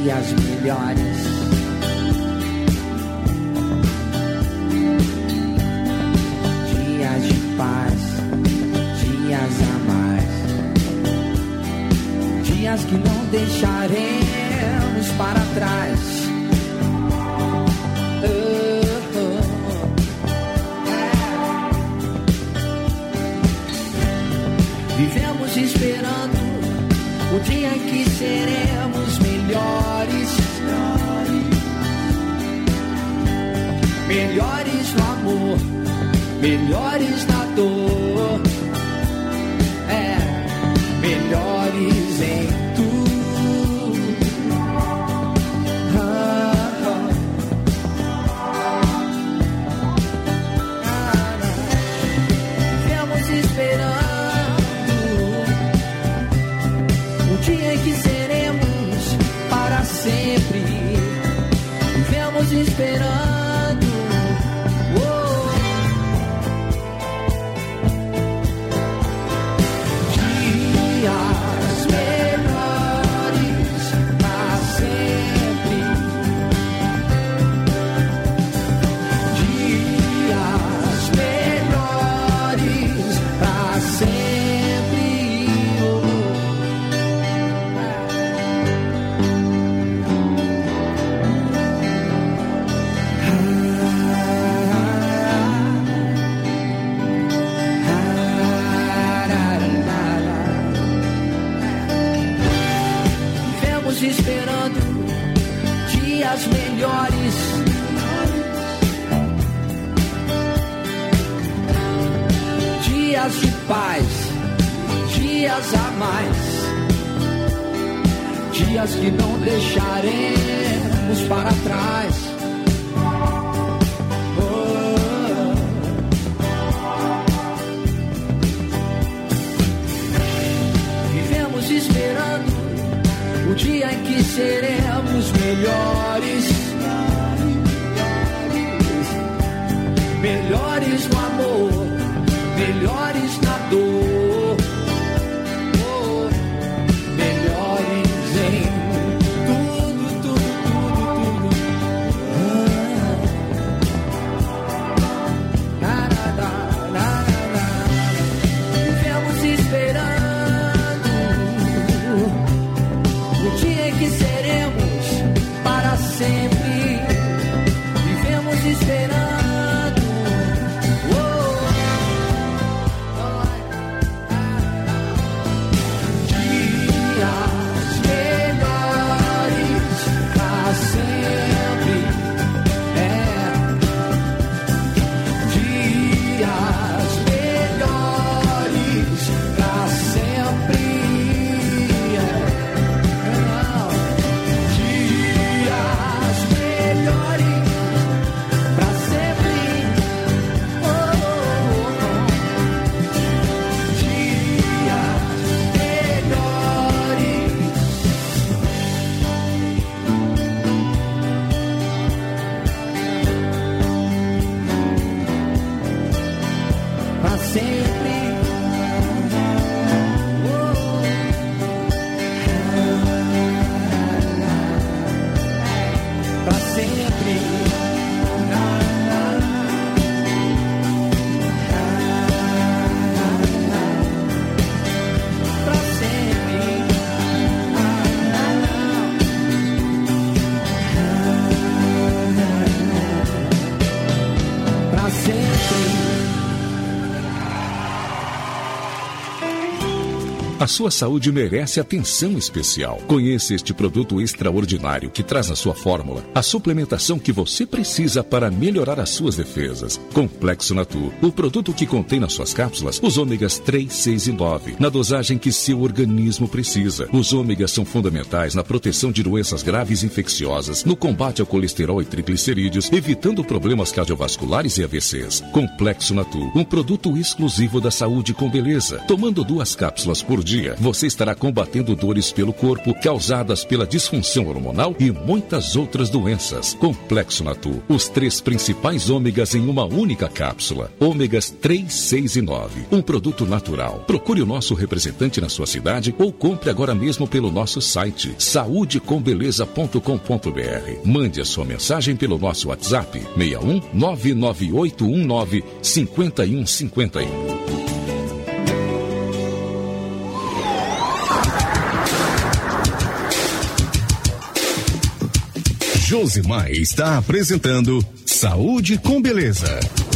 dias melhores. Dias de paz, dias a mais. Dias que não deixaremos para trás. Vivemos esperando o dia em que seremos melhores. Melhores no amor, melhores na dor. Melhores em tudo. Vivemos esperando o dia em que seremos para sempre. Vivemos esperando. Esperando dias melhores. Dias de paz, dias a mais. Dias que não deixaremos para trás. Vivemos esperando o dia em que seremos melhores. Melhores no amor, melhores na dor. Melhores em tudo, tudo, tudo, tudo. Vivemos esperando o dia em que seremos para sempre. Vivemos esperando. Dias melhores para sempre. Dias melhores para sempre. A sua saúde merece atenção especial. Conheça este produto extraordinário que traz na sua fórmula a suplementação que você precisa para melhorar as suas defesas. Complexo Natur, o produto que contém nas suas cápsulas os ômegas 3, 6 e 9, na dosagem que seu organismo precisa. Os ômegas são fundamentais na proteção de doenças graves e infecciosas, no combate ao colesterol e triglicerídeos, evitando problemas cardiovasculares e AVCs. Complexo Natur, um produto exclusivo da saúde com beleza. Tomando 2 cápsulas por dia, dia, você estará combatendo dores pelo corpo causadas pela disfunção hormonal e muitas outras doenças. Complexo Natu, os 3 principais ômegas em uma única cápsula. Ômegas 3, 6 e 9. Um produto natural. Procure o nosso representante na sua cidade ou compre agora mesmo pelo nosso site saudecombeleza.com.br. Mande a sua mensagem pelo nosso WhatsApp 61 99819 5151. Josimar está apresentando Saúde com Beleza.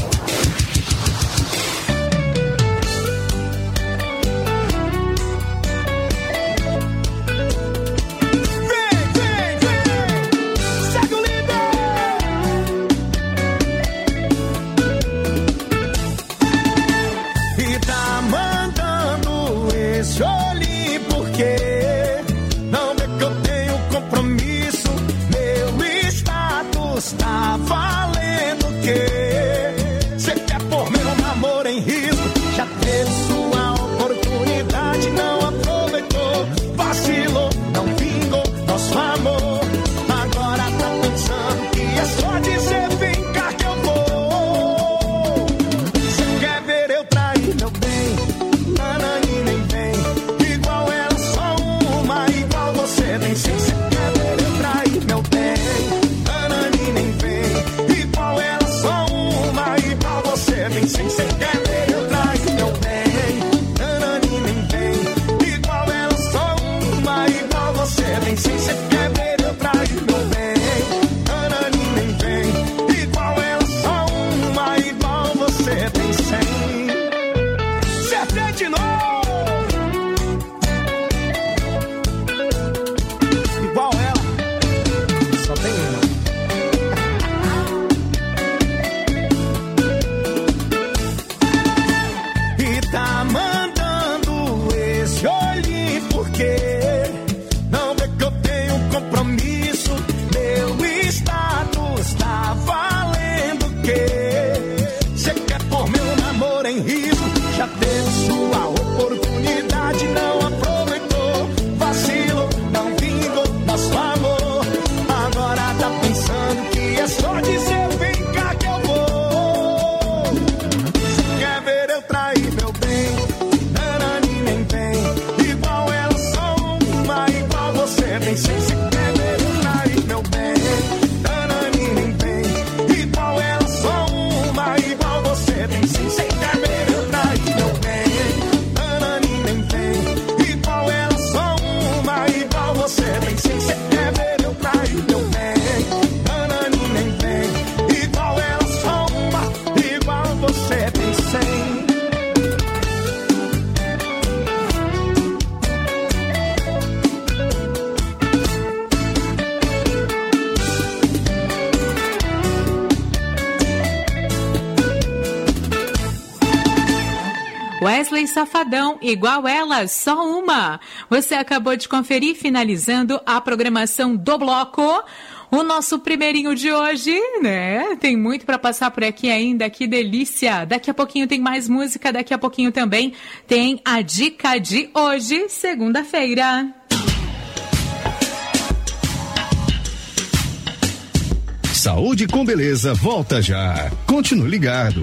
Tá valendo o quê? Você quer pôr meu namoro em risco? Já teve sua oportunidade, não aproveitou. Vacilou, não vingou nosso amor. Agora tá pensando que é só dizer vem cá que eu vou. Você quer ver eu trair meu bem? Nanani nem vem. Igual ela, só uma, igual você nem sei. Você quer ver eu trair meu bem? Sem você quer ver eu trair meu bem. Nanani nem vem. Igual ela, só uma, igual você nem sem você quer ver eu trair meu bem. Nanani nem vem. Igual ela, só uma, igual você tem 100. Você de novo. Igual ela, só tem uma. Tá mandando esse olhinho porque não vê que eu tenho compromisso. Meu status tá valendo o quê? Você quer pôr meu namoro em risco? Já teve sua oportunidade, não aproveitou. Vacilo, não vingou nosso amor. Agora tá pensando que é só dizer vem cá que eu vou. Você quer ver eu trair meu bem? Nanani nem vem. Igual ela, só uma, igual você nem sei. Você quer ver eu trair meu bem? Nanani nem vem. Igual ela, só uma, igual você nem sei. Você quer ver eu trair meu bem? Nanani nem vem. Igual ela, só uma, igual você nem sei. Você quer ver eu trair meu bem? Nanani nem vem. Igual ela, só uma, igual você tem 100. Wesley Safadão, igual ela, só uma. Você acabou de conferir, finalizando a programação do bloco. O nosso primeirinho de hoje, né? Tem muito para passar por aqui ainda, que delícia. Daqui a pouquinho tem mais música, daqui a pouquinho também tem a dica de hoje, segunda-feira. Saúde com Beleza volta já. Continue ligado.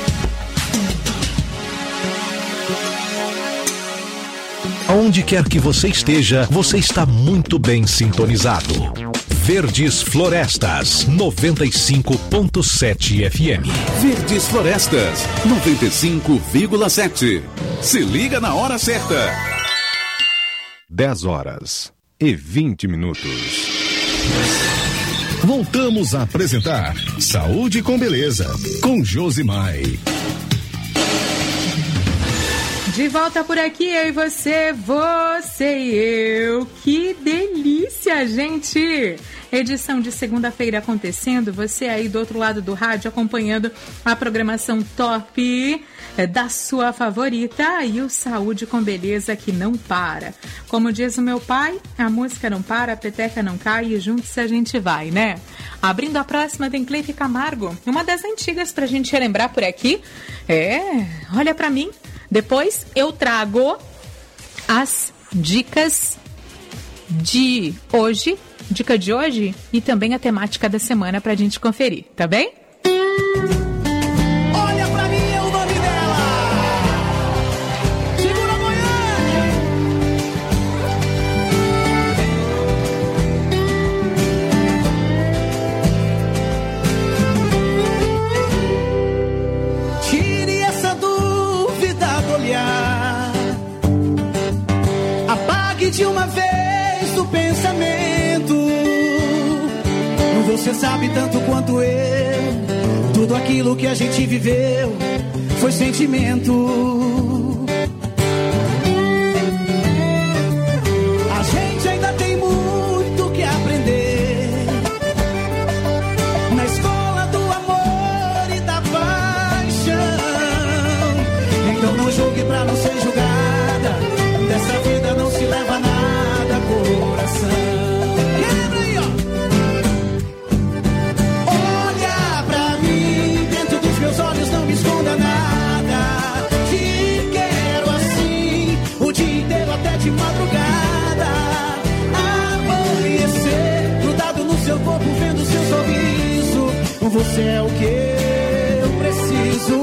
Aonde quer que você esteja, você está muito bem sintonizado. Verdes Florestas, 95.7 FM. Verdes Florestas, 95,7. Se liga na hora certa. 10h20. Voltamos a apresentar Saúde com Beleza, com Josimar. De volta por aqui, eu e você, você e eu. Que delícia, gente! Edição de segunda-feira acontecendo, você aí do outro lado do rádio acompanhando a programação top da sua favorita e o Saúde com Beleza que não para. Como diz o meu pai, a música não para, a peteca não cai e juntos a gente vai, né? Abrindo a próxima tem Cleide Camargo, uma das antigas pra gente relembrar por aqui. Olha pra mim. Depois eu trago as dicas de hoje, e também a temática da semana pra gente conferir, tá bem? Olha pra mim, é o nome dela. Segura a Goiânia. Tire essa dúvida do olhar. Apague de uma vez do pensamento. Você sabe tanto quanto eu. Tudo aquilo que a gente viveu foi sentimento. A gente ainda tem muito que aprender na escola do amor e da paixão. Então não julgue pra não ser julgada. Dessa vida não se leva nada, coração. De madrugada, amanhecer, grudado no seu corpo, vendo seu sorriso. Você é o que eu preciso.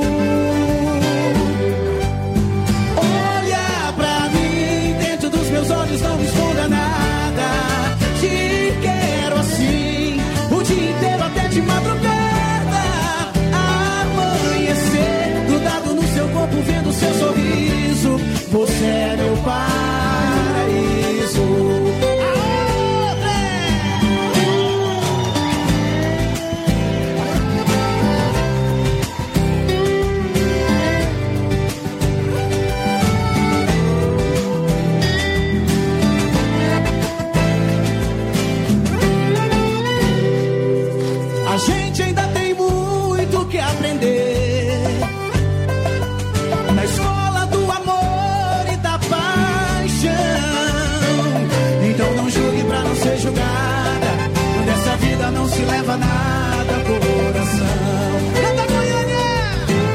Olha pra mim, dentro dos meus olhos, não me esconda nada. Te quero assim, o dia inteiro até de madrugada. Amanhecer, grudado no seu corpo, vendo seu sorriso. Você é meu pai. A gente ainda tem muito que aprender na escola do amor e da paixão. Então não julgue pra não ser julgada. Nessa vida não se leva nada, coração. Canta, Goiânia!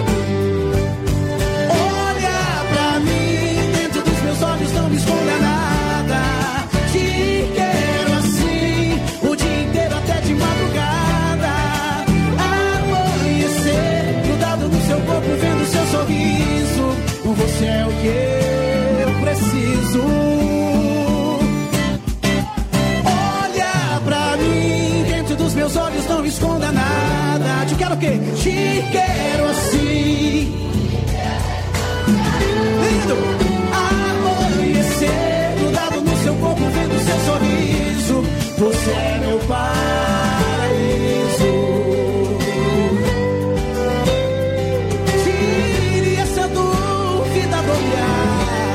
Olha pra mim, dentro dos meus olhos não me esconda nada. Te quero assim, o dia inteiro até de madrugada. Amanhecer, grudado no seu corpo, vendo seu sorriso. Você é o que eu preciso. Olha pra mim, dentro dos meus olhos não me esconda nada. Te quero o quê? Te quero assim. Lindo! Amanhecer, grudado no seu corpo, vendo seu sorriso. Você é meu paraíso. Tire essa dúvida do olhar.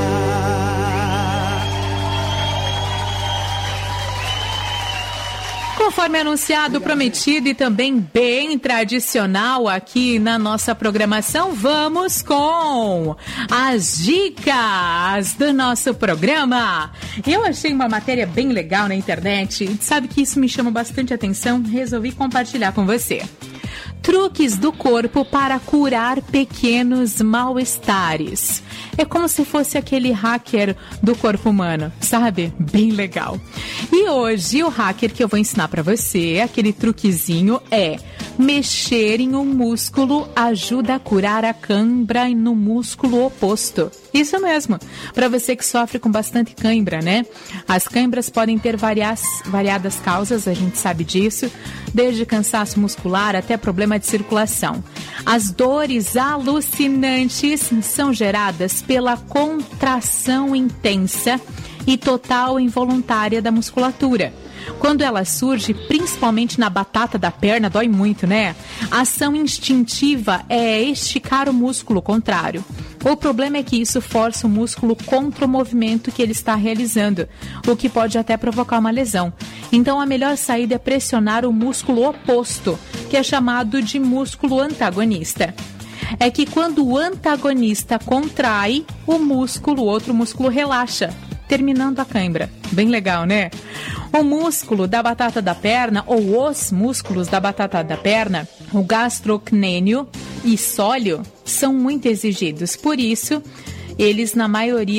Conforme anunciado, prometido e também bem tradicional aqui na nossa programação, vamos com as dicas do nosso programa. Eu achei uma matéria bem legal na internet, sabe que isso me chama bastante atenção, resolvi compartilhar com você. Truques do corpo para curar pequenos mal-estares. É como se fosse aquele hacker do corpo humano, sabe? Bem legal. E hoje o hacker que eu vou ensinar para você, aquele truquezinho é mexer em um músculo ajuda a curar a cãibra no músculo oposto. Isso mesmo, para você que sofre com bastante cãibra, né? As cãibras podem ter variadas causas, a gente sabe disso, desde cansaço muscular até problema de circulação. As dores alucinantes são geradas pela contração intensa e total involuntária da musculatura. Quando ela surge, principalmente na batata da perna, dói muito, né? A ação instintiva é esticar o músculo contrário. O problema é que isso força o músculo contra o movimento que ele está realizando, o que pode até provocar uma lesão. Então, a melhor saída é pressionar o músculo oposto, que é chamado de músculo antagonista. É que quando o antagonista contrai, o outro músculo relaxa, terminando a cãibra. Bem legal, né? O músculo da batata da perna, ou os músculos da batata da perna, o gastrocnêmio e sóleo, são muito exigidos. Por isso, eles, na maioria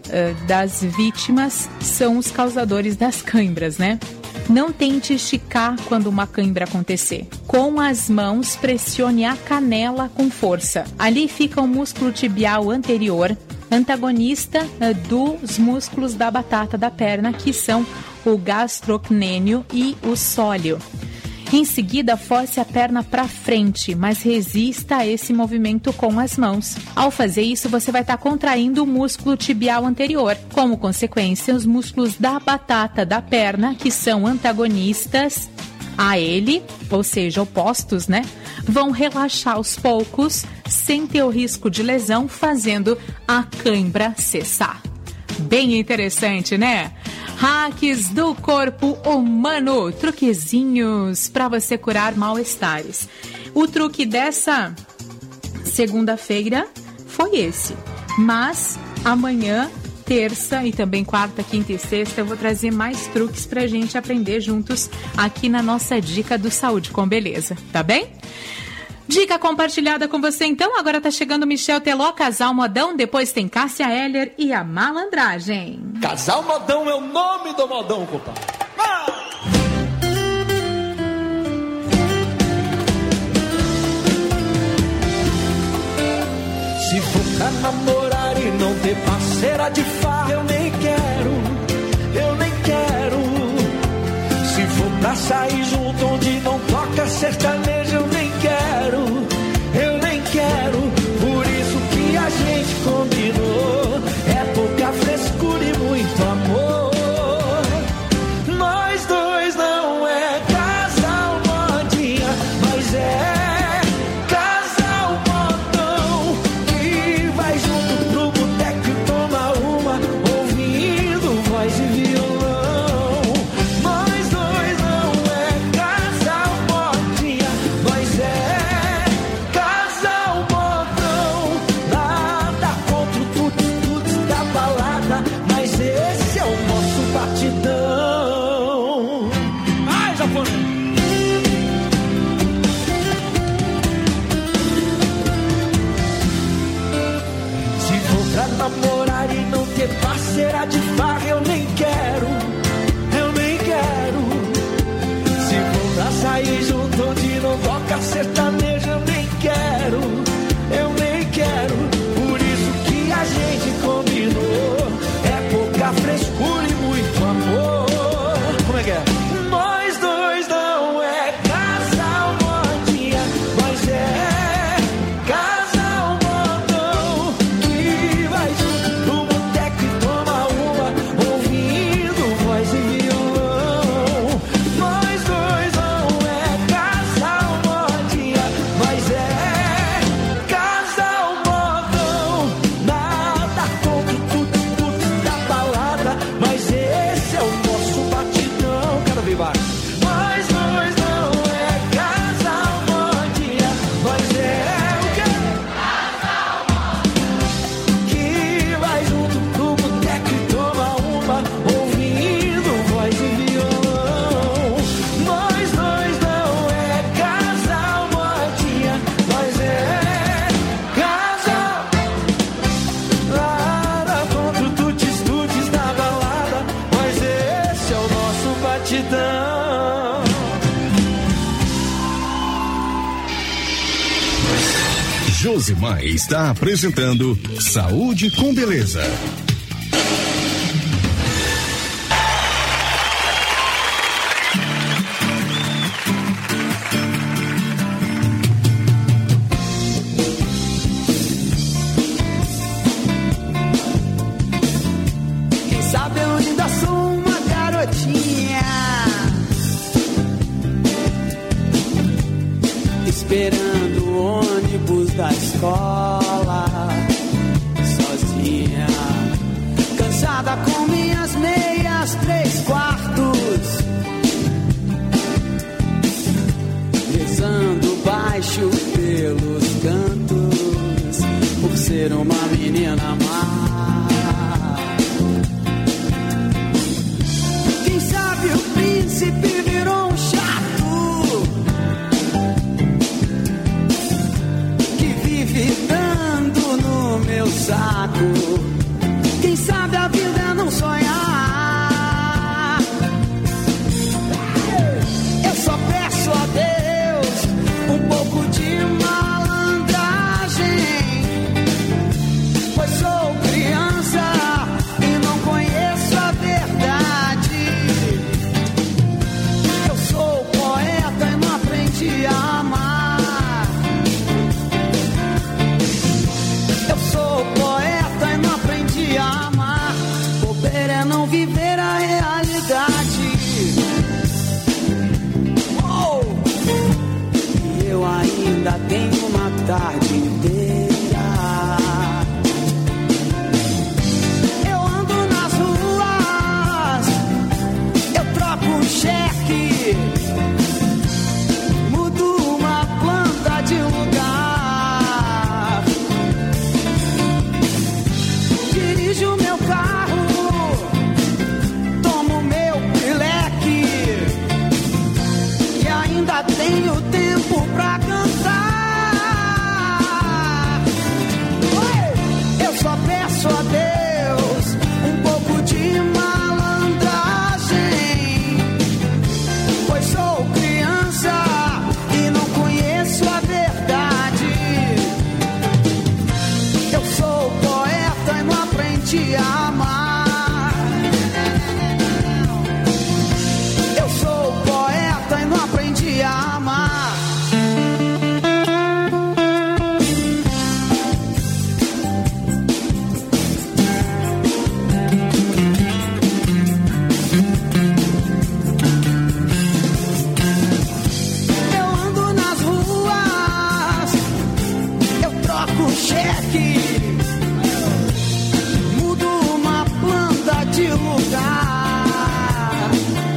das vítimas são os causadores das cãibras, né? Não tente esticar quando uma cãibra acontecer. Com as mãos, pressione a canela com força. Ali fica o músculo tibial anterior, antagonista dos músculos da batata da perna, que são o gastrocnêmio e o sóleo. Em seguida, force a perna para frente, mas resista a esse movimento com as mãos. Ao fazer isso, você vai estar contraindo o músculo tibial anterior. Como consequência, os músculos da batata da perna, que são antagonistas a ele, ou seja, opostos, né? Vão relaxar aos poucos, sem ter o risco de lesão, fazendo a cãibra cessar. Bem interessante, né? Hacks do corpo humano, truquezinhos para você curar mal-estares. O truque dessa segunda-feira foi esse, mas amanhã, terça e também quarta, quinta e sexta eu vou trazer mais truques pra gente aprender juntos aqui na nossa Dica do Saúde com Beleza, tá bem? Dica compartilhada com você, então. Agora tá chegando Michel Teló, Casal Modão. Depois tem Cássia Eller e a Malandragem. Casal Modão é o nome do modão, compadre. Se for pra namorar e não ter parceira de farra, eu nem quero. Se for pra sair junto onde não toca sertanejo, eu nem quero. Por isso que a gente combinou, é pouca frescura e muito amor. Nós dois não é casal modinha, mas é casal modão, que vai junto pro boteco e toma uma, ouvindo voz e violão. Nós dois não é casal modinha, mas é casal modão. Nada contra o tudo da balada, mas esse é o nosso batidão. Ai, japonês! Se for pra namorar e não ter parceira de farra, eu nem quero. Se for pra sair junto onde não toca sertanejo, eu nem quero. Por isso que a gente combinou, é pouca frescura e muito amor. Como é que é? Nós dois não é casal modinha, mas é casal modão, que vai junto pro boteco e toma uma, ouvindo voz e violão. Nós dois não é casal modinha, mas é casal modão. Nada contra tudo da balada, mas esse é o nosso batidão. Quero ver baixo. Nós dois não é casal modinha, mas é o quê? Casal modinha, que vai junto pro boteco e toma uma, ouvindo voz e violão. Nós dois não é casal modinha, mas é casal. Nada contra o tutis da balada, mas esse é o nosso batidão. Josimar está apresentando Saúde com Beleza. Quem sabe eu ainda sou uma garotinha, esperando o ônibus da escola, sozinha, cansada com minhas meias 3/4, rezando baixo pelos cantos, por ser uma menina má. Quem sabe o príncipe virou um chato, que vive dando no meu saco. Quem sabe a ainda tenho tempo pra cantar. Eu só peço a Deus um pouco de malandragem, pois sou criança e não conheço a verdade. Eu sou poeta e não aprendi a amar. Eu sou poeta e não aprendi a amar. Eu ando nas ruas, eu troco cheque, mudo uma planta de lugar,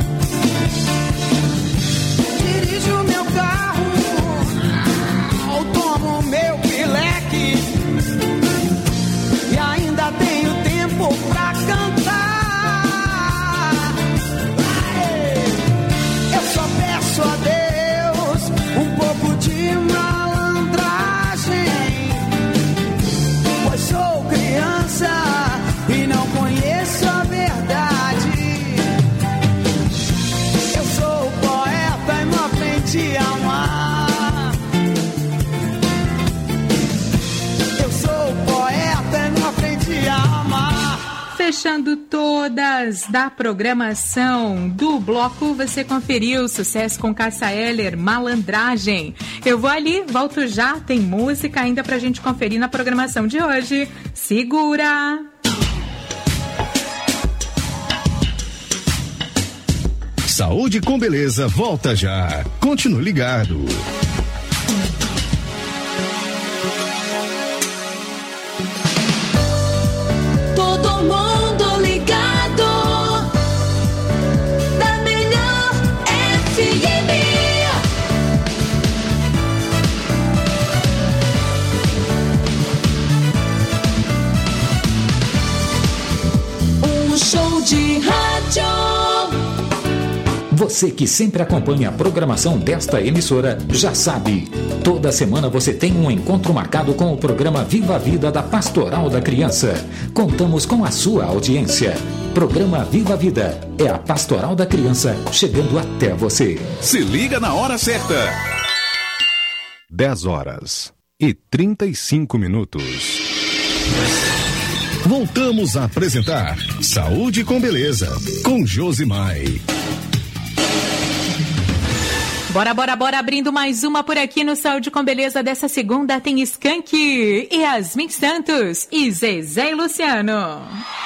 dirijo meu carro, ou tomo meu pileque, e ainda tenho tempo pra cantar. Eu só peço a Deus um pouco de malandragem, pois sou criança e não conheço a verdade. Eu sou poeta e não aprendi a amar. Eu sou poeta e não aprendi a amar. Fechando todas da programação do bloco, você conferiu o sucesso com Cássia Eller, Malandragem. Eu vou ali, volto já, tem música ainda pra gente conferir na programação de hoje. Segura! Saúde com Beleza volta já. Continue ligado. Todo mundo ligado na melhor FM. Um show de rádio. Você que sempre acompanha a programação desta emissora já sabe. Toda semana você tem um encontro marcado com o programa Viva a Vida da Pastoral da Criança. Contamos com a sua audiência. Programa Viva a Vida é a Pastoral da Criança chegando até você. Se liga na hora certa. 10h35. Voltamos a apresentar Saúde com Beleza, com Josimai. Bora, bora, bora, abrindo mais uma por aqui no Saúde com Beleza dessa segunda tem Skank, Yasmin Santos e Zezé e Luciano.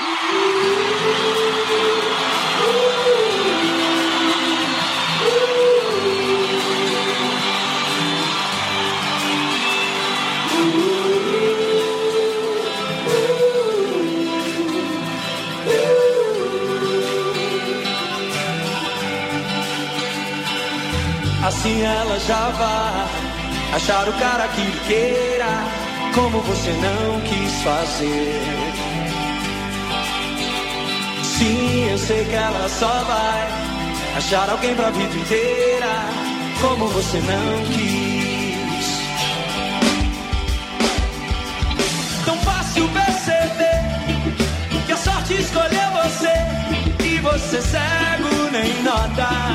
Assim ela já vai achar o cara que queira, como você não quis fazer. Sim, eu sei que ela só vai achar alguém pra vida inteira, como você não quis. Tão fácil perceber que a sorte escolheu você, e você cego nem nota.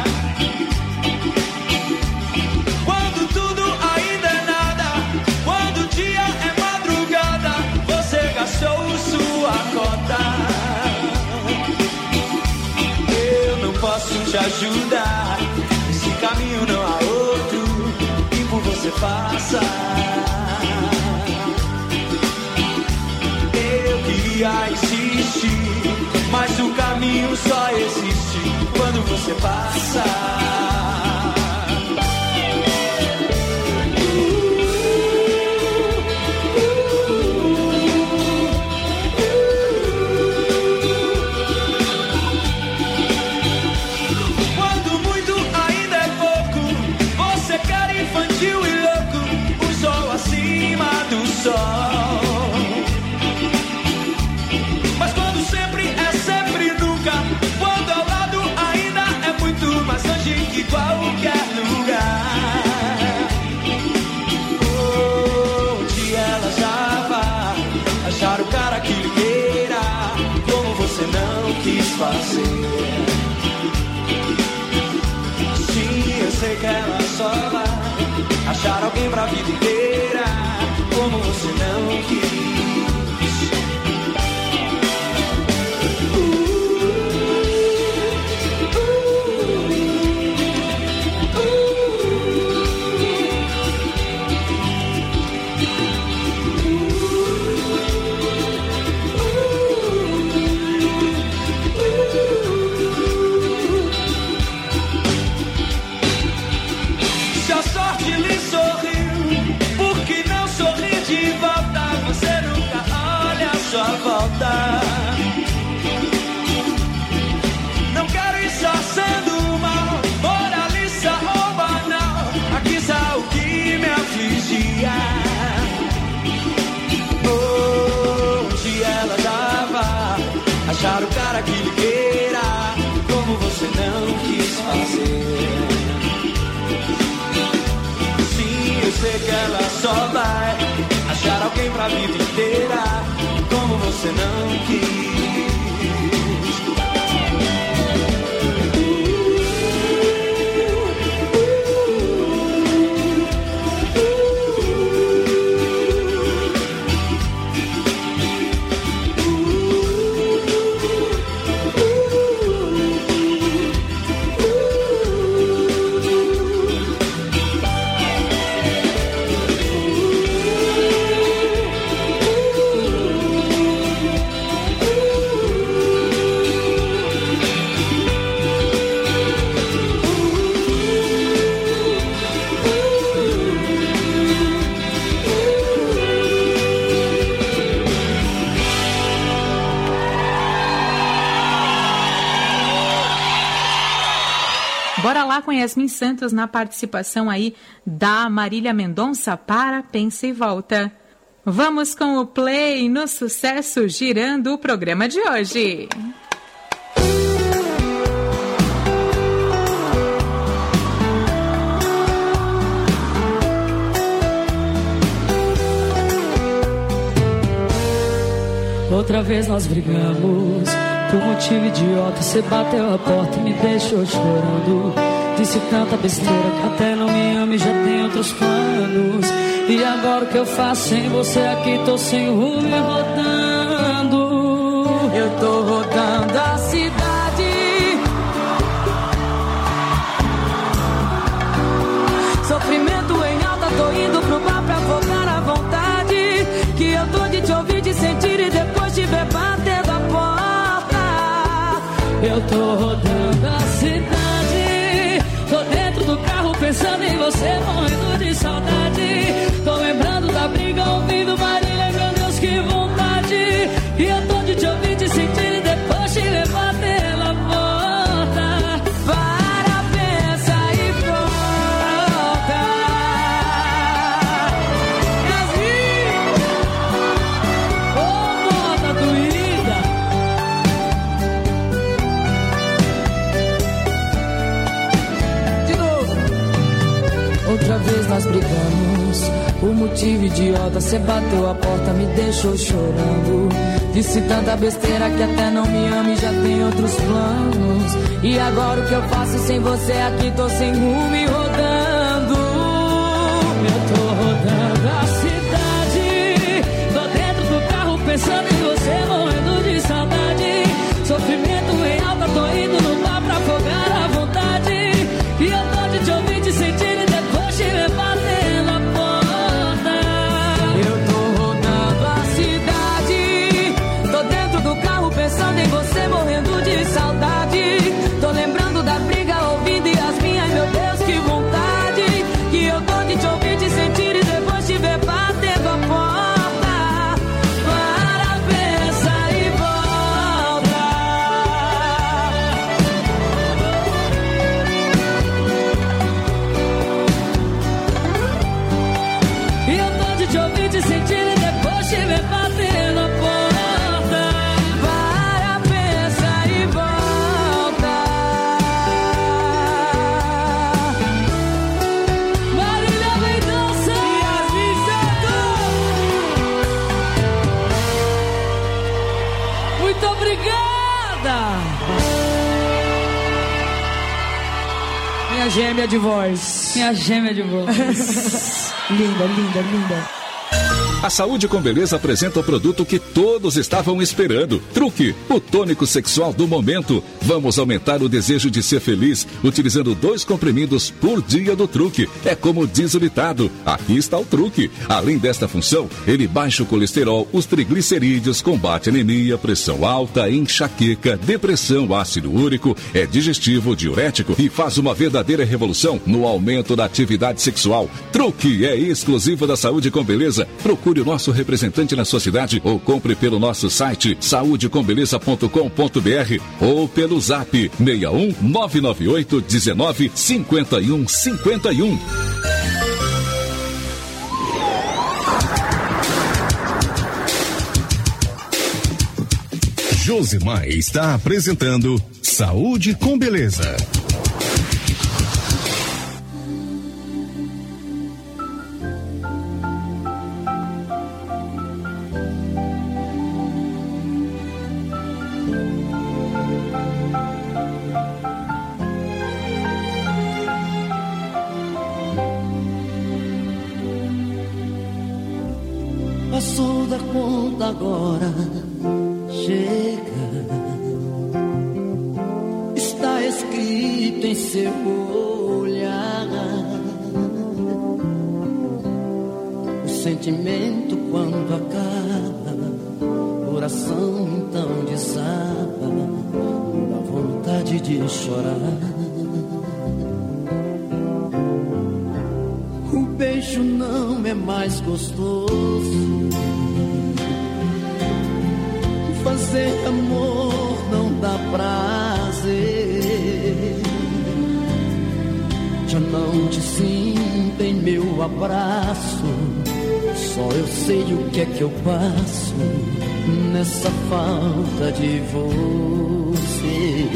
Gastou sua cota. Eu não posso te ajudar, esse caminho não há outro que por você faça. Eu queria insistir, mas o caminho só existe quando você passa. Mas quando sempre é sempre nunca, quando ao lado ainda é muito mais longe que qualquer lugar. sei que ela só vai achar alguém pra vida inteira, como você não quis. Não quero ir só sendo mal, moralista ou banal. Aqui está o que me afligia. Hoje ela dava achar o cara que lhe queira, como você não quis fazer. Sim, eu sei que ela só vai achar alguém pra vida inteira, como você não quis. Bora lá com Yasmin Santos na participação aí da Marília Mendonça para Pensa e Volta. Vamos com o play no sucesso girando o programa de hoje. Outra vez nós brigamos por motivo idiota, você bateu a porta e me deixou chorando. Disse tanta besteira que até não me ama e já tem outros planos. E agora o que eu faço sem você aqui? Tô sem rumo e rodando. Eu tô rodando a cidade, sofrimento em alta, tô indo pro bar pra afogar a vontade que eu tô de te ouvir, de sentir e depois te ver batendo a porta. Eu tô rodando a cidade, tô dentro do carro pensando em você, morrendo de saudade. Tô lembrando da briga, ouvindo Marília, meu Deus, que vontade. E eu tô de te ouvir, de sentir e depois te levar pela porta. Para, pensa e volta. Yasmin, ô moda doída. De novo. Outra vez nós brigamos, o motivo idiota, cê bateu a porta, me deixou chorando. Disse tanta besteira que até não me ama e já tem outros planos. E agora o que eu faço sem você aqui? Tô sem rumo e rodando. Eu tô rodando a cidade, tô dentro do carro pensando em você, morrendo de saudade. Sofrimento em alta, tô indo no bar pra afogar a vontade. E eu tô de te ouvir, de sentir e depois te levar pela porta. Eu tô rodando a cidade, tô dentro do carro pensando em você, morrendo de saudade. Tô lembrando da briga, ouvindo Yasmin, ai meu Deus, gêmea de voz. Minha gêmea de voz. Linda, linda, linda. A Saúde com Beleza apresenta o produto que todos estavam esperando. Truque, o tônico sexual do momento. Vamos aumentar o desejo de ser feliz utilizando 2 comprimidos por dia do Truque. É como diz o ditado, aqui está o truque. Além desta função, ele baixa o colesterol, os triglicerídeos, combate anemia, pressão alta, enxaqueca, depressão, ácido úrico, é digestivo, diurético e faz uma verdadeira revolução no aumento da atividade sexual. Truque é exclusivo da Saúde com Beleza. Procure o nosso representante na sua cidade ou compre pelo nosso site saudecombeleza.com.br ou pelo zap 61 998 19 51 51. Josemar está apresentando Saúde com Beleza. Passou da conta agora, chega. Está escrito em seu olhar. O sentimento quando acaba, o coração então desaba, dá vontade de chorar. O beijo não é mais gostoso, fazer amor não dá prazer. Já não te sinto em meu abraço, só eu sei o que é que eu passo nessa falta de você.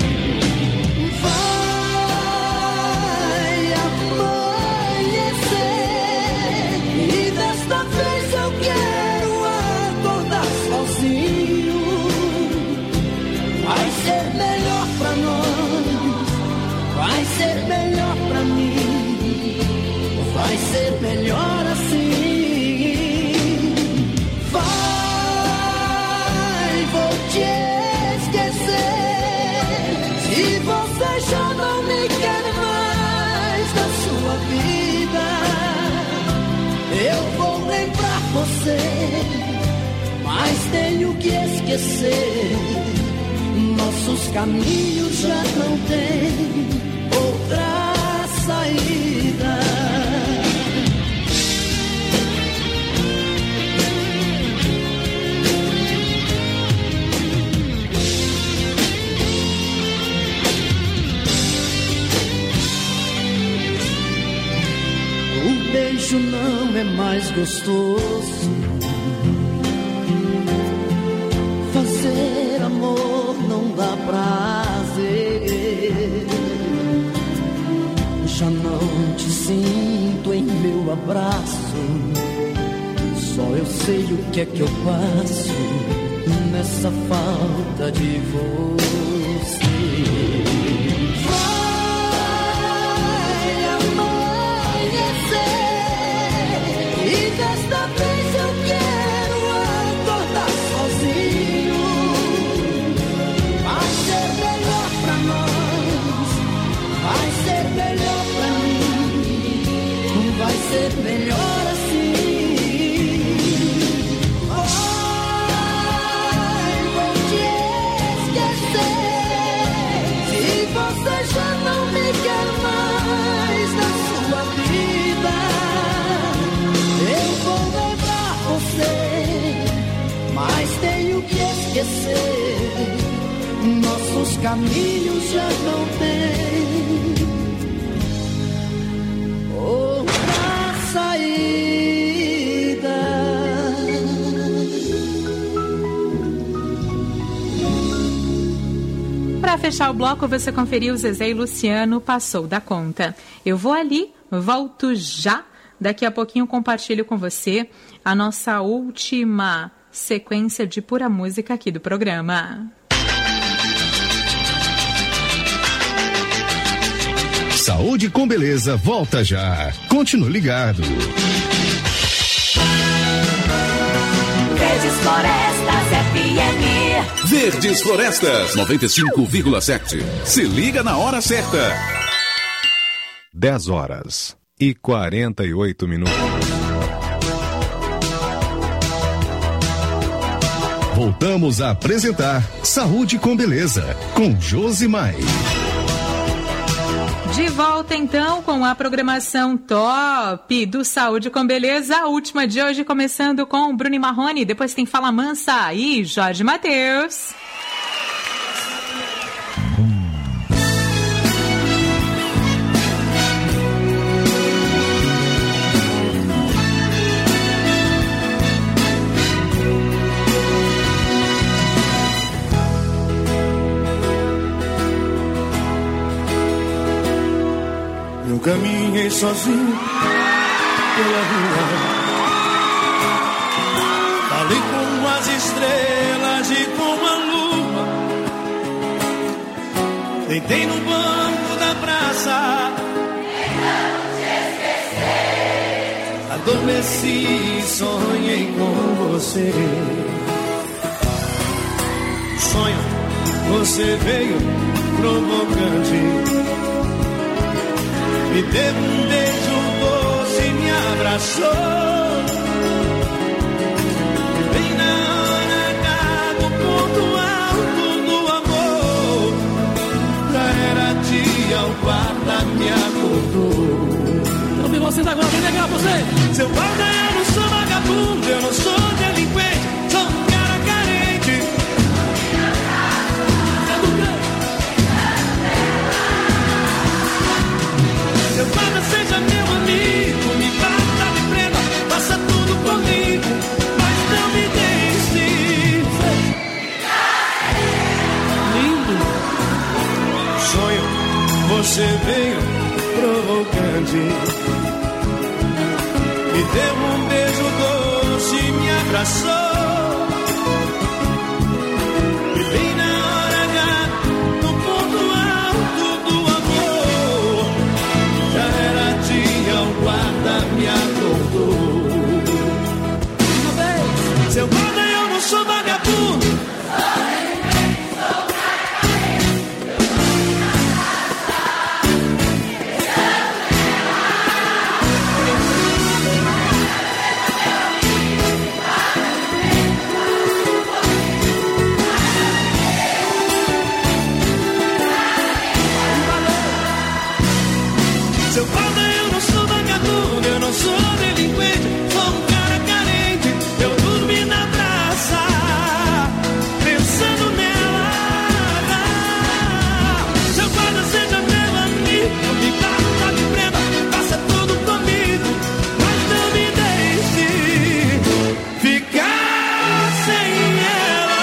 Vai amanhecer e desta vez eu quero acordar sozinho. Vai ser melhor pra nós, vai ser melhor pra mim, vai ser melhor assim. Vai, vou te esquecer, se você já não me quer mais na sua vida. Eu vou lembrar você, mas tenho que esquecer. Nossos caminhos já não têm outra saída. O beijo não é mais gostoso, fazer amor não dá prazer. Já não te sinto em meu abraço, só eu sei o que é que eu passo nessa falta de você. Vai amanhecer e desta vez eu quero acordar sozinho. Vai ser melhor pra nós, vai ser melhor pra mim, vai ser melhor assim. Vai, vou te esquecer, se você já não me quer mais na sua vida. Eu vou lembrar você, mas tenho que esquecer. Nossos caminhos já não têm outra saída. Para fechar o bloco, você conferiu o Zezé e Luciano, Passou da Conta. Eu vou ali, volto já. Daqui a pouquinho compartilho com você a nossa última sequência de pura música aqui do programa. Saúde com Beleza volta já. Continue ligado. Verdes Florestas FM. Verdes Florestas 95,7. Se liga na hora certa. 10h48. Voltamos a apresentar Saúde com Beleza, com Josimar. De volta então com a programação top do Saúde com Beleza, a última de hoje começando com Bruno Marrone, depois tem Fala Mansa e Jorge Mateus. Eu caminhei sozinho pela rua, falei com as estrelas e com a lua, deitei no banco da praça, adormeci e sonhei com você. Sonho, você veio provocante, me deu um beijo doce e me abraçou. Bem na hora H do ponto alto do amor, já era dia, o guarda me acordou. Eu vi vocês agora, bem legal você. Seu guarda, eu não sou vagabundo, eu não sou delinquente, sou um cara carente. Seu guarda, seja meu amigo, me bata, me prenda, faça tudo comigo, mas não me deixe. Lindo sonho, você veio provocante, me deu um beijo doce e me abraçou. E bem na hora H, no ponto alto do amor, já era dia, o guarda me acordou. Uma vez, seu guarda, eu não sou vagabundo. Seu guarda, eu não sou vagabundo, eu não sou delinquente, sou um cara carente. Eu dormi na praça, pensando nela. Seu guarda, seja meu amigo, me bata, me prenda, faça tudo comigo, mas não me deixe ficar sem ela.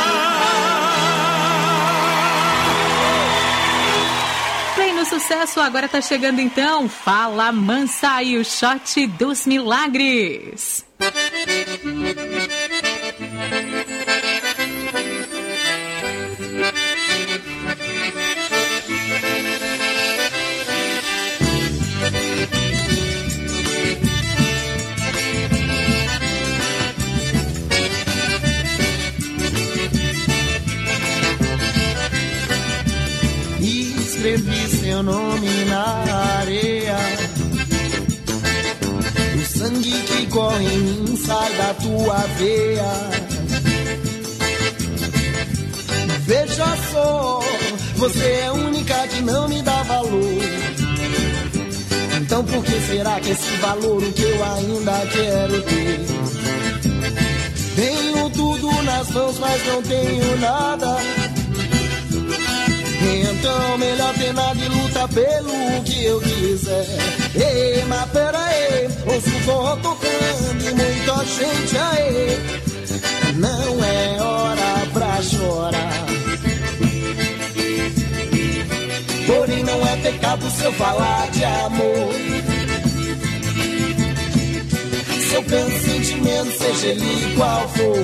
Play no sucesso, agora tá chegando então Fala Mansa e o shot dos milagres. Escrevi seu nome na areia, o sangue que corre em mim sai da tua veia. Veja só, você é a única que não me dá valor. Então por que será que esse valor o que eu ainda quero ter? Tenho tudo nas mãos, mas não tenho nada. Então melhor ter nada e luta pelo que eu quiser. Ei, mas pera aí, ouço o forró tocando e muita gente aí. Não é hora pra chorar, porém não é pecado se eu falar de amor. Se eu penso sentimento, seja ele qual for,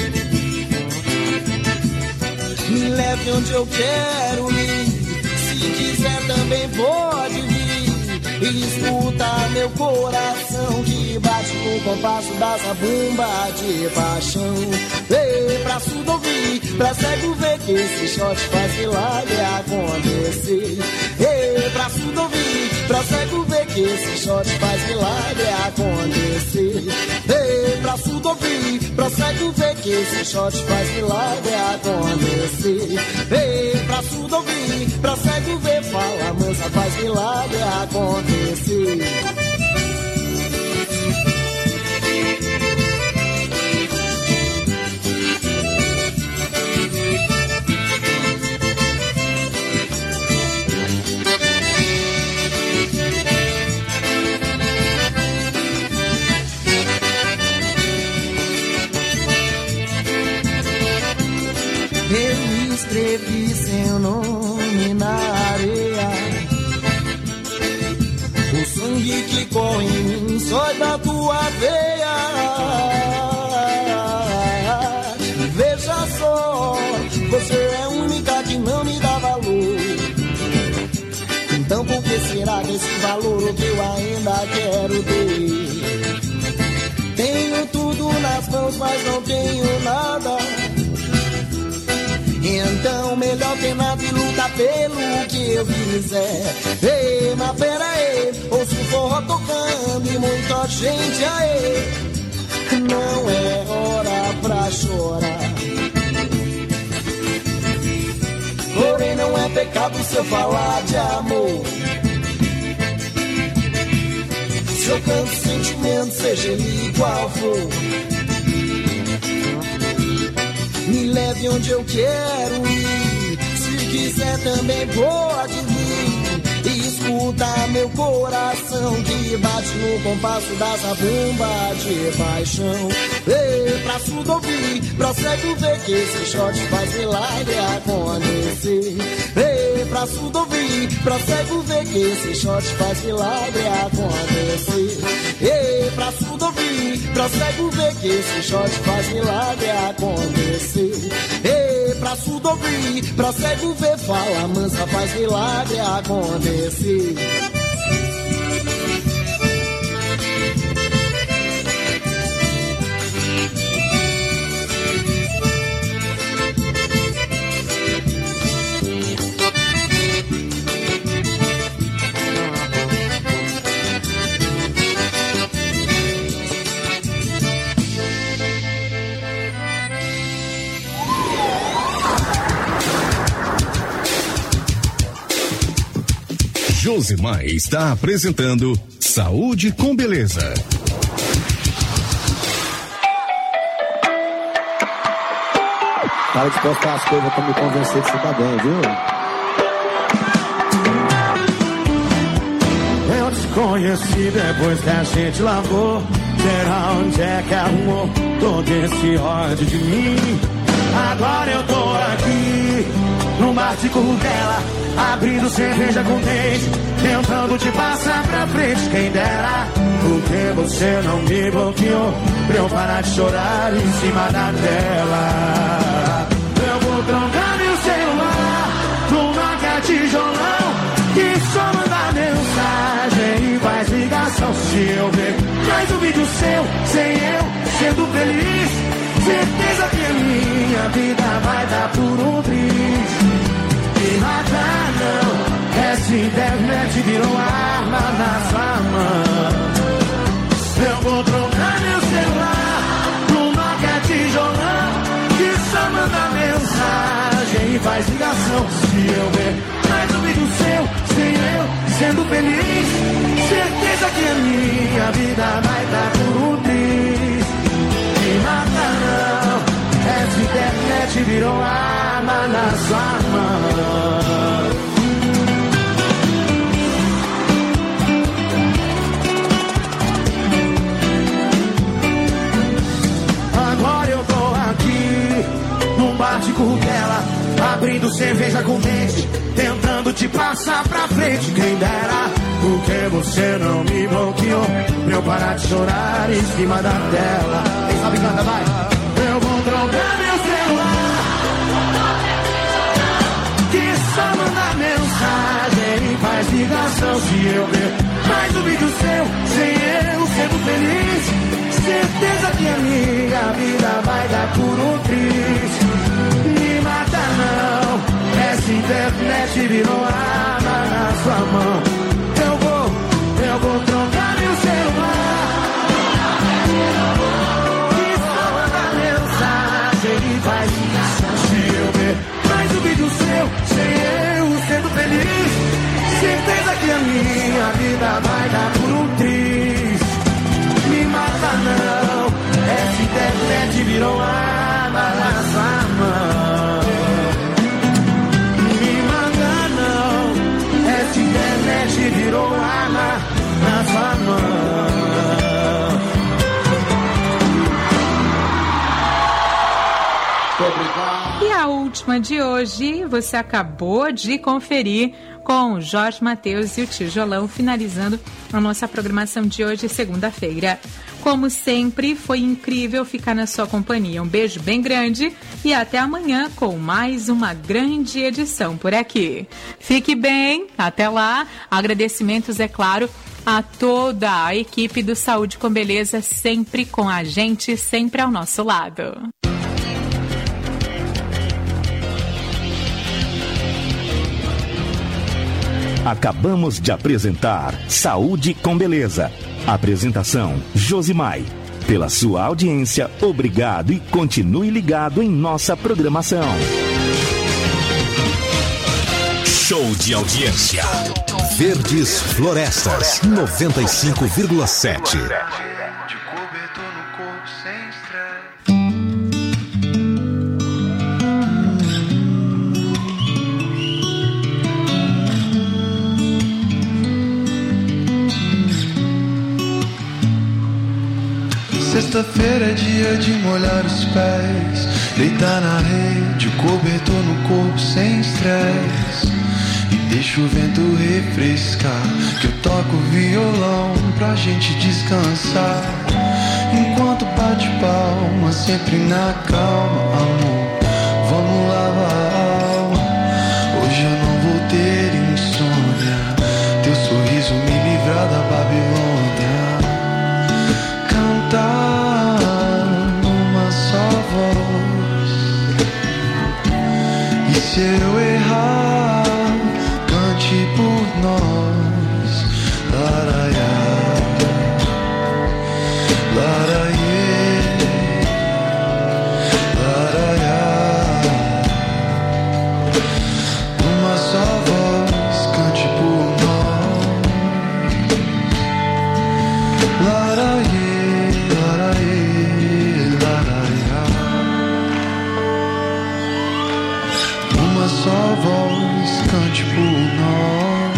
me leve onde eu quero ir. Se quiser também pode vir e escuta meu coração que bate no compasso da zabumba de paixão. Ei, pra surdo ouvir, pra cego ver que esse shot faz milagre acontecer. Ei, pra surdo ouvir, pra cego ver que esse shot faz milagre acontecer. Ei, pra surdo ouvir, pra cego ver que esse shot faz milagre acontecer. Ei, pra surdo ouvir, pra cego ver, fala mansa, faz milagre acontecer. Eu escrevi seu nome na areia. O sangue que corre em mim só da tua veia. Veja só, você é a única que não me dá valor. Então por que será que esse valor que eu ainda quero ter? Tenho tudo nas mãos, mas não tenho nada. Então melhor ter nada e lutar pelo que eu quiser. Ei, mas pera aí, ouço o forró tocando e muita gente aí. Não é hora pra chorar. Porém não é pecado se eu falar de amor. Se eu canto sentimento, seja ele qual for. Me leve onde eu quero ir. Se quiser também pode vir e escuta meu coração que bate no compasso da zabumba de paixão. Ei, pra surdo ouvir, pra cego ver que esse shot faz milagre acontecer. Ei, pra surdo ouvir, pra cego ver que esse shot faz milagre acontecer. Ei, pra surdo ouvir, pra cego ver que esse shot faz milagre acontecer. Ei, pra surdo ouvir, pra cego ver, fala mansa, faz milagre acontecer. Josemar está apresentando Saúde com Beleza. Para de postar as coisas pra me convencer que você tá bem, viu? Eu te conheci depois que a gente lavou. Será onde é que arrumou todo esse ódio de mim? Agora eu tô aqui no bar de Curupela, abrindo cerveja com dente, tentando te passar pra frente. Quem dera, porque você não me bloqueou pra eu parar de chorar em cima da tela. Eu vou trocar meu celular pro Nokia tijolão, que só manda mensagem e faz ligação. Se eu ver mais um vídeo seu, sem eu sendo feliz, certeza que a minha vida vai dar por um triz. Me matar não, essa internet virou arma na sua mão. Eu vou trocar meu celular pro Nokia tijolão, que só manda mensagem e faz ligação. Se eu ver mais um vídeo seu, sem eu sendo feliz, certeza que a minha vida vai dar por um triz. Me mata não, essa internet virou arma na sua mão. Agora eu tô aqui num bar de Curupela, abrindo cerveja com dente, tentando te passar pra frente. Quem dera, porque você não me bloqueou pra eu parar de chorar em cima da tela. Quem sabe canta, vai. Eu vou trocar meu celular, que só manda mensagem ligação. Se eu ver mais um vídeo seu, sem eu sendo feliz, certeza que a minha vida vai dar por um triz. Me mata não, essa internet virou arma na sua mão. Eu vou trocar meu celular e só mandar mensagem e faz ligação. Se eu ver mais um vídeo seu, sem eu sendo feliz, certeza que a minha vida vai dar por um triz. Me mata não, essa internet virou arma na sua mão. Me mata não, essa internet virou arma na sua mão. E a última de hoje, você acabou de conferir com o Jorge Mateus e o Tijolão, finalizando a nossa programação de hoje, segunda-feira. Como sempre, foi incrível ficar na sua companhia. Um beijo bem grande e até amanhã com mais uma grande edição por aqui. Fique bem, até lá. Agradecimentos, é claro, a toda a equipe do Saúde com Beleza, sempre com a gente, sempre ao nosso lado. Acabamos de apresentar Saúde com Beleza. Apresentação Josimai. Pela sua audiência, obrigado e continue ligado em nossa programação. Show de audiência. Verdes Florestas 95,7. Sexta-feira é dia de molhar os pés, deitar na rede, cobertor no corpo sem estresse. E deixa o vento refrescar, que eu toco violão pra gente descansar. Enquanto bate palma, sempre na calma, amor, vamos lavar a alma. Hoje eu não vou ter insônia, teu sorriso me livrar da Babilônia. Cantar numa só voz, e se eu errar, cante por nós. Laraiá, laraiê, laraiá. Numa só voz, cante por nós. Laraiê. Só voz, cante por nós.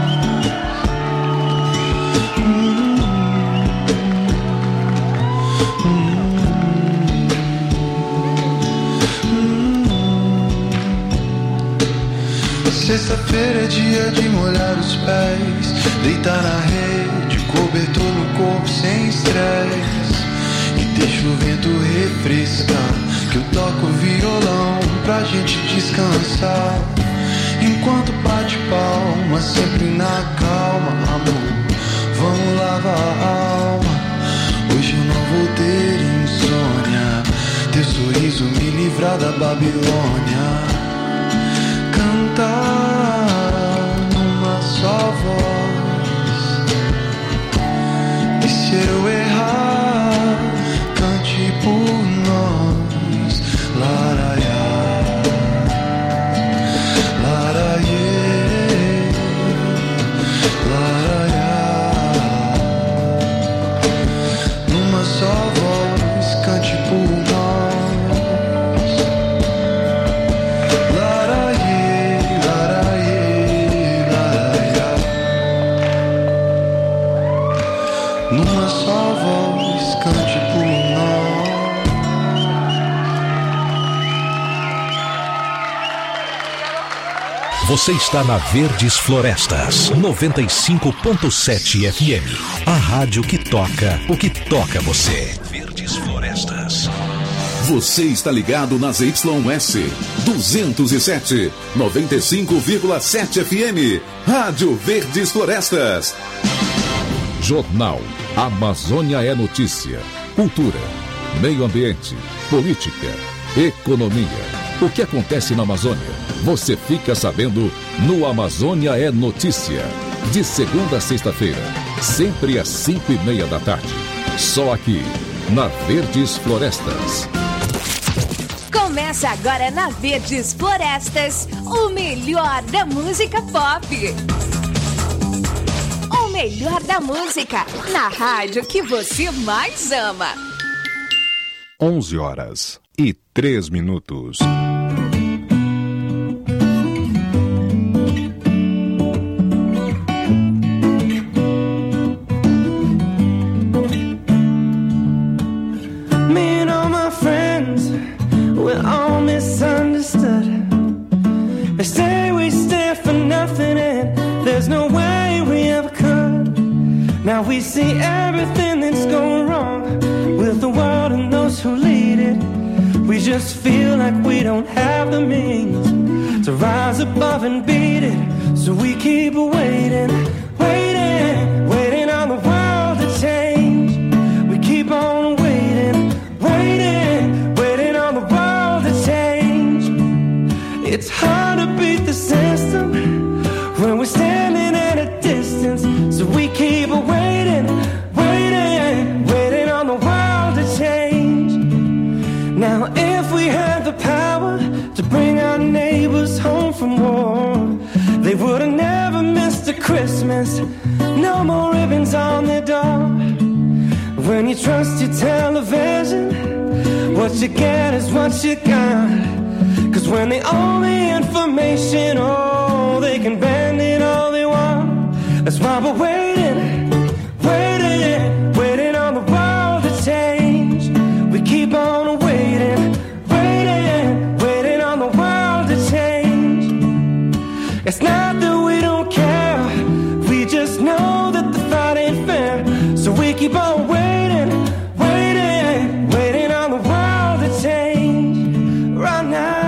Sexta-feira é dia de molhar os pés, deitar na rede, cobertor no corpo sem estresse. E deixa o vento refrescar, que eu toco violão pra gente descansar. Enquanto bate palma, sempre na calma, amor, vamos lavar a alma. Hoje eu não vou ter insônia, teu sorriso me livrar da Babilônia. Cantar numa só voz, e se eu errar, cante por nós. Laraiá, laraiê, laraiá. Numa só voz, cante por nós. Laraiê, laraiê, laraiá. Numa só voz, cante por nós. Você está na Verdes Florestas 95,7 FM. A rádio que toca o que toca você. Verdes Florestas. Você está ligado nas YS 207, 95,7 FM. Rádio Verdes Florestas. Jornal Amazônia é Notícia. Cultura, meio ambiente, política, economia. O que acontece na Amazônia? Você fica sabendo no Amazônia é Notícia. De segunda a sexta-feira, sempre às 5:30 da tarde. Só aqui, na Verdes Florestas. Começa agora na Verdes Florestas, o melhor da música pop. O melhor da música, na rádio que você mais ama. 11h03. Me and all my friends, we're all misunderstood. They say we stand for nothing and there's no way we ever could. Now we see everything that's going wrong with the world and those who lead it. We just feel like we don't have the means to rise above and beat it. So we keep waiting, waiting, waiting on the world to change. We keep on waiting, waiting, waiting on the world to change. It's hard to beat the system when we're standing at a distance. So we keep waiting, waiting, waiting on the world to change. Now if we had the power to bring our neighbors home from war, they would have never missed a Christmas. No more ribbons on their door. When you trust your television, what you get is what you got. Cause when the only information, oh, they can bend it all they want. That's why we're waiting, waiting, waiting on the world to change. We keep on waiting, waiting, waiting on the world to change. It's not that we don't care, we just know that the fight ain't fair. So we keep on waiting, waiting, waiting on the world to change right now.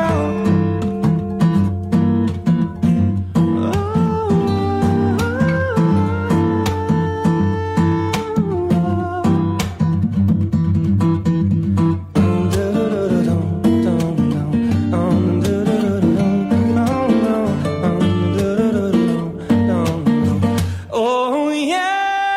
Oh yeah.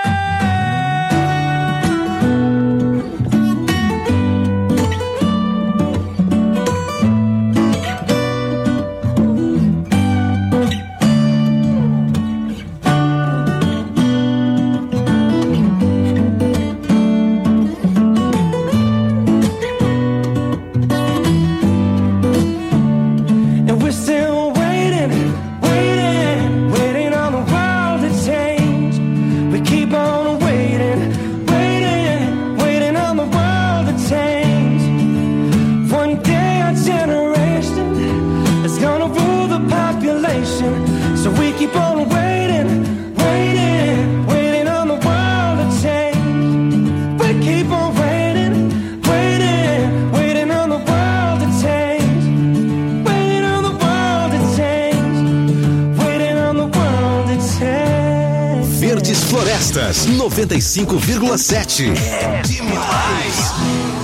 And we're still waiting, waiting, waiting on the world to change. We keep on waiting, waiting, waiting on the world to change. One day our generation is gonna rule the population. So we keep on waiting, waiting, waiting on the world to change. We keep on waiting, waiting, waiting on the world to change. Waiting on the world to change. Waiting on the world to change. Verdes Florestas 95,7. É demais.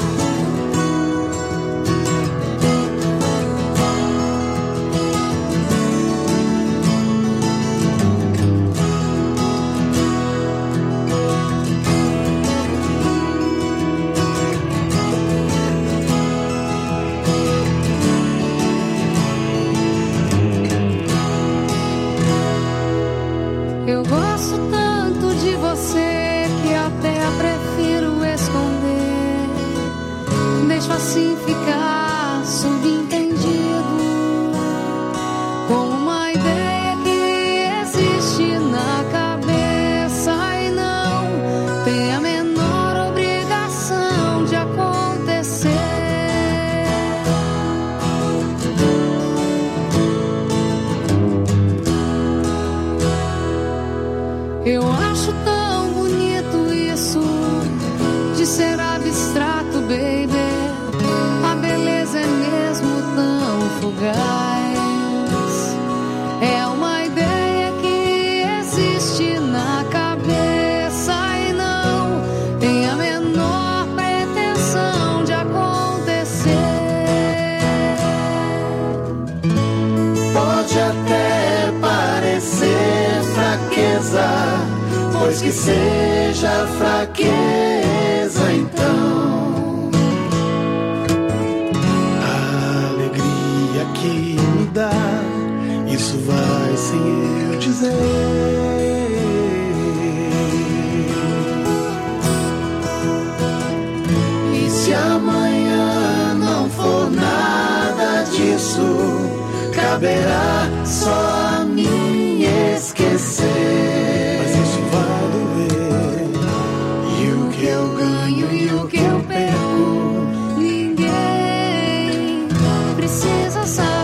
Eu gosto tanto de você que até prefiro esconder. pois que seja fraqueza então. A alegria que me dá, isso vai sem eu dizer. E se amanhã não for nada disso, caberá só a mim esquecer. Mas isso vai doer. E o que eu ganho e o que eu perco, ninguém precisa saber.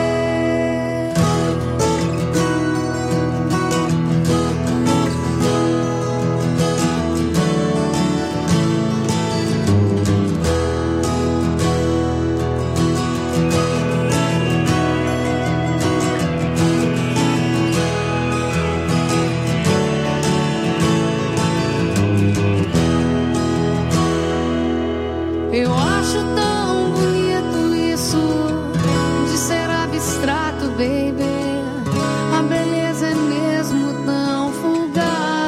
Eu acho tão bonito isso de ser abstrato, baby. A beleza é mesmo tão fugaz.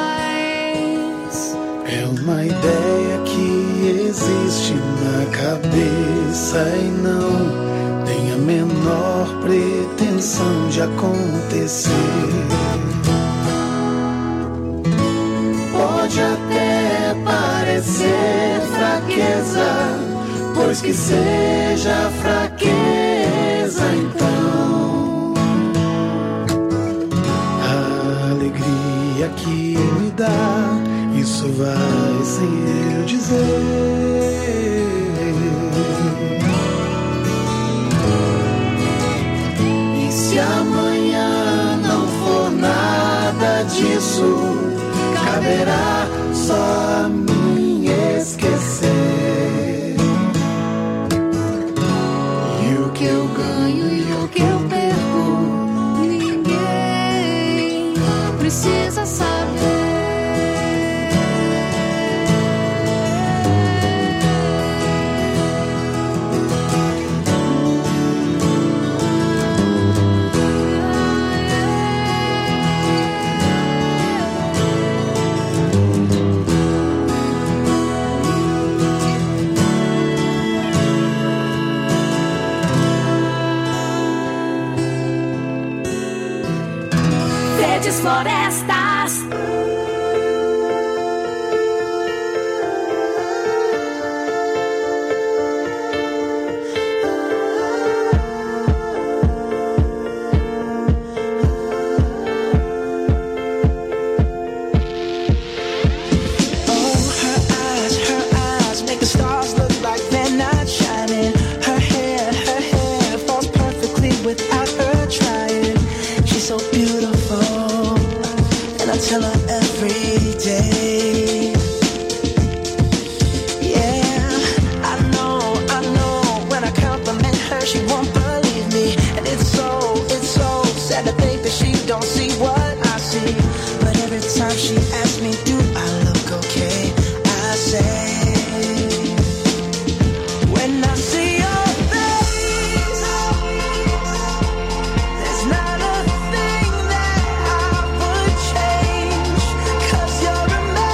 É uma ideia que existe na cabeça e não tem a menor pretensão de acontecer. Pode até parecer fraqueza, pois que seja fraqueza então. A alegria que me dá, isso vai sem eu dizer. E se amanhã não for nada disso, caberá só a mim esquecer. E o que eu ganho e o que eu perco, ninguém precisa saber. Florestas.